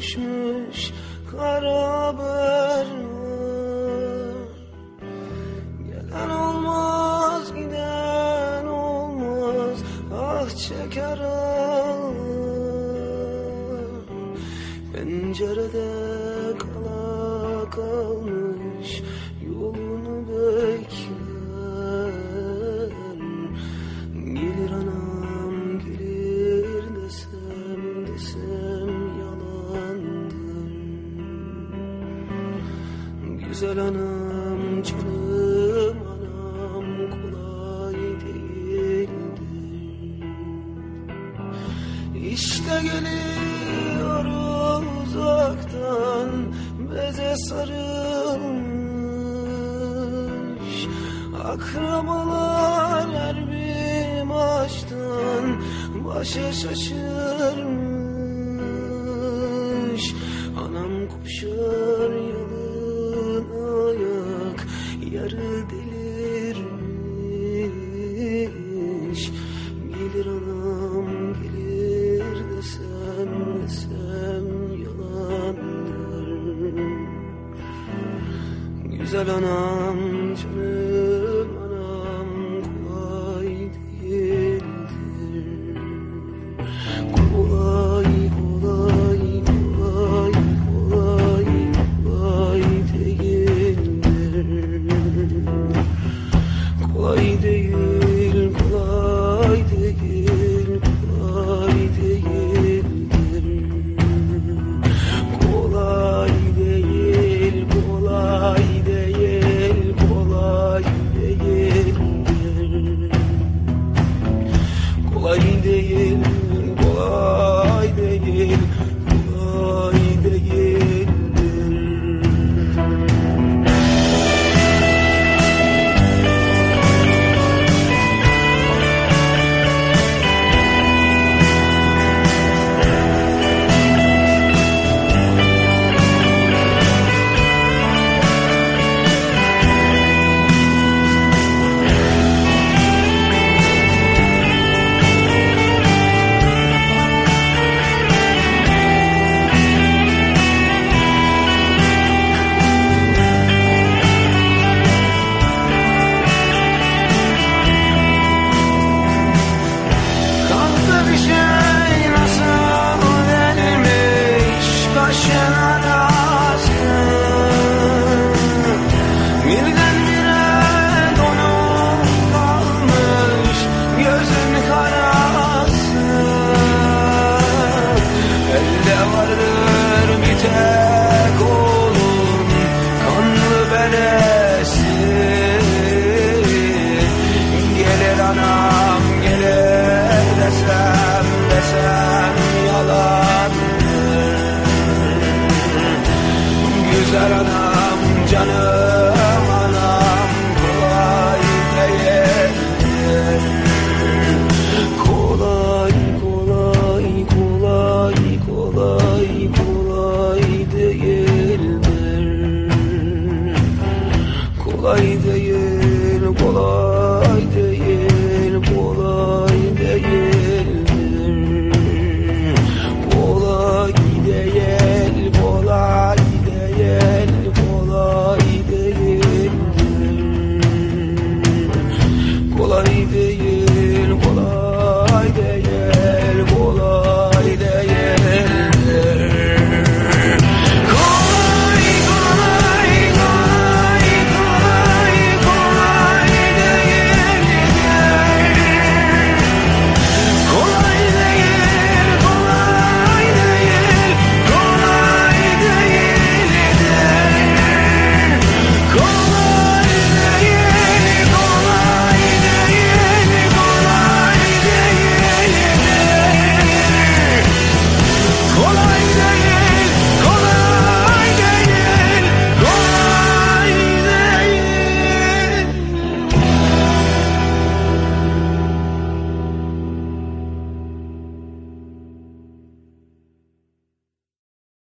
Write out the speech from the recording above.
düşmüş kara haber var. Gelen olmaz, giden olmaz, ah çeker ağlar. Pencerede kala kalmış yolunu bekler. Gelir anam gelir desem yalandır. Güzel anam canım anam kolay değildir. İşte geliyor uzaktan beze sarılmış. Akrabalar her bir maçtan başa şaşırmış. Anam koşar yalın ayak yarı delirmiş. Gelir anam gelir desem yalandır. Güzel anam canım anam kolay değildir. Kolay değildir. Kolay değil, kolay değil, kolay değildir. Kolay değil, kolay değil, kolay değildir. Kolay değil, kolay değil, kolay değildir. Güzel anam canım anam kolay değildir. Kolay kolay kolay kolay kolay değildir. Kolay değildir.